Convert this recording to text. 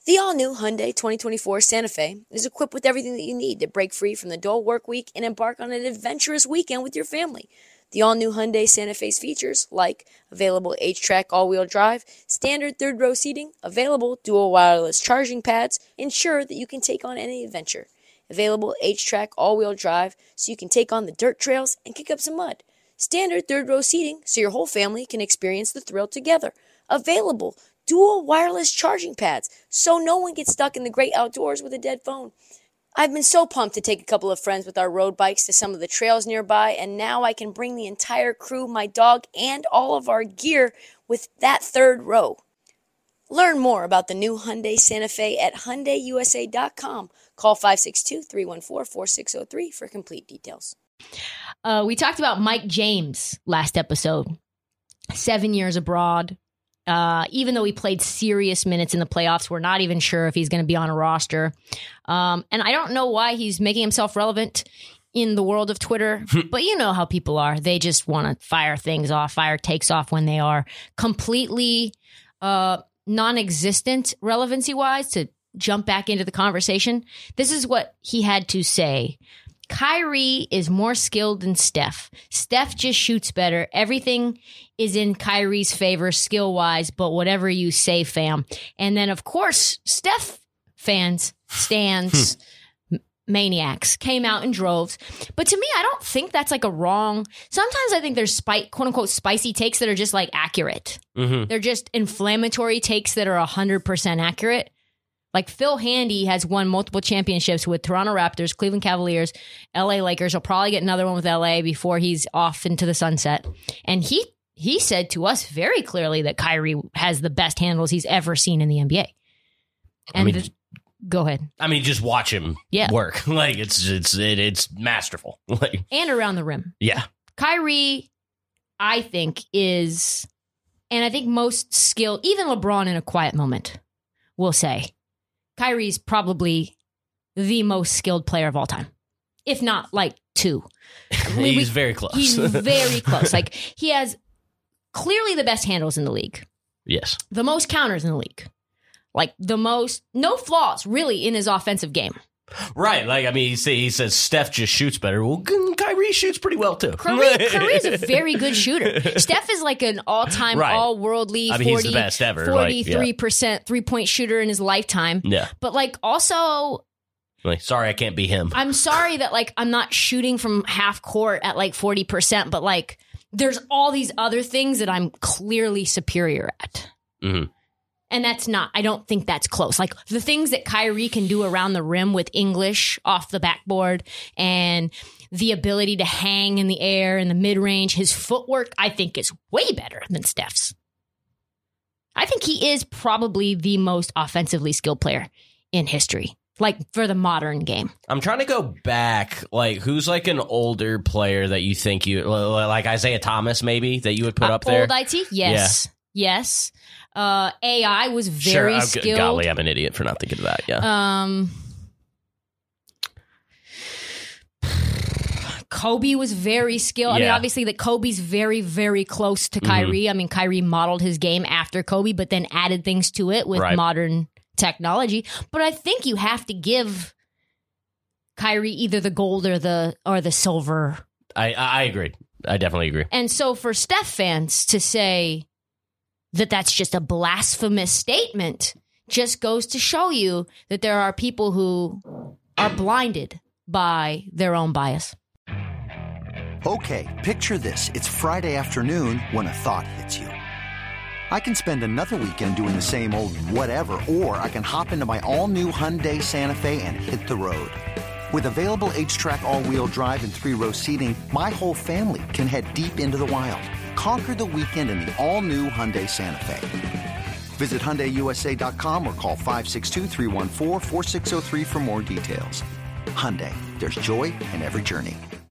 The all-new Hyundai 2024 Santa Fe is equipped with everything that you need to break free from the dull work week and embark on an adventurous weekend with your family. The all-new Hyundai Santa Fe's features, like available H-Track all-wheel drive, standard third-row seating, available dual wireless charging pads, ensure that you can take on any adventure. Available H-Track all-wheel drive so you can take on the dirt trails and kick up some mud. Standard third-row seating so your whole family can experience the thrill together. Available dual wireless charging pads so no one gets stuck in the great outdoors with a dead phone. I've been so pumped to take a couple of friends with our road bikes to some of the trails nearby, and now I can bring the entire crew, my dog, and all of our gear with that third row. Learn more about the new Hyundai Santa Fe at HyundaiUSA.com. Call 562-314-4603 for complete details. We talked about Mike James last episode. 7 years abroad. Even though he played serious minutes in the playoffs, we're not even sure if he's going to be on a roster. And I don't know why he's making himself relevant in the world of Twitter, but you know how people are. They just want to fire things off, fire takes off when they are completely non-existent relevancy-wise to jump back into the conversation. This is what he had to say. Kyrie is more skilled than Steph. Steph just shoots better. Everything is in Kyrie's favor skill-wise, but whatever you say, fam. And then, of course, Steph fans, stands, maniacs came out in droves. But to me, I don't think that's like a wrong... Sometimes I think there's quote-unquote spicy takes that are just like accurate. Mm-hmm. They're just inflammatory takes that are 100% accurate. Like Phil Handy has won multiple championships with Toronto Raptors, Cleveland Cavaliers, LA Lakers. He'll probably get another one with LA before he's off into the sunset. And he said to us very clearly that Kyrie has the best handles he's ever seen in the NBA. And go ahead. I mean, just watch him work. Like it's masterful. Like, and around the rim. Yeah. Kyrie, I think, is, and I think most skilled, even LeBron in a quiet moment will say, Kyrie's probably the most skilled player of all time, if not like two. He's very close. He's very close. Like he has clearly the best handles in the league. Yes. The most counters in the league. Like the most, no flaws really in his offensive game. Right. Like, I mean, he says Steph just shoots better. Well, Kyrie shoots pretty well, too. Kyrie is a very good shooter. Steph is like an all-time, all-worldly, he's the best ever. 43% three-point shooter in his lifetime. Yeah. But, like, also... Like, sorry, I can't be him. I'm sorry that, like, I'm not shooting from half court at, like, 40%, but, like, there's all these other things that I'm clearly superior at. Mm-hmm. And that's not, I don't think that's close. Like the things that Kyrie can do around the rim with English off the backboard and the ability to hang in the air in the mid-range, his footwork, I think is way better than Steph's. I think he is probably the most offensively skilled player in history, like for the modern game. I'm trying to go back, like who's like an older player that you think like Isaiah Thomas maybe, that you would put up there? Old IT? Yes. Yeah. Yes. AI was very skilled. Golly, I'm an idiot for not thinking of that. Yeah. Kobe was very skilled. I mean, obviously, that Kobe's very, very close to Kyrie. I mean, Kyrie modeled his game after Kobe, but then added things to it with modern technology. But I think you have to give Kyrie either the gold or the silver. I agree. I definitely agree. And so for Steph fans to say that that's just a blasphemous statement just goes to show you that there are people who are blinded by their own bias. Okay, picture this. It's Friday afternoon when a thought hits you. I can spend another weekend doing the same old whatever, or I can hop into my all-new Hyundai Santa Fe and hit the road. With available H-Track all-wheel drive and three-row seating, my whole family can head deep into the wild. Conquer the weekend in the all-new Hyundai Santa Fe. Visit HyundaiUSA.com or call 562-314-4603 for more details. Hyundai, there's joy in every journey.